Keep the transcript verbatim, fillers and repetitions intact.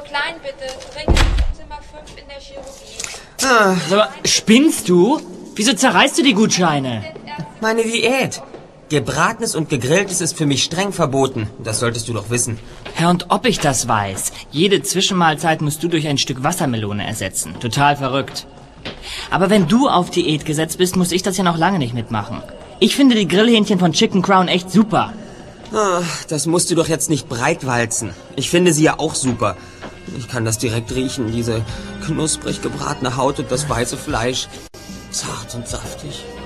Klein, bitte. Dringend im Zimmer fünf in der Chirurgie. Ah, Sag mal, spinnst du? Wieso zerreißt du die Gutscheine? meine Diät. Gebratenes und Gegrilltes ist für mich streng verboten. Das solltest du doch wissen. Herr, und ob ich das weiß? Jede Zwischenmahlzeit musst du durch ein Stück Wassermelone ersetzen. Total verrückt. Aber wenn du auf Diät gesetzt bist, muss ich das ja noch lange nicht mitmachen. Ich finde die Grillhähnchen von Chicken Crown echt super. Ah, das musst du doch jetzt nicht breitwalzen. Ich finde sie ja auch super. Ich kann das direkt riechen, diese knusprig gebratene Haut und das weiße Fleisch. Zart und saftig.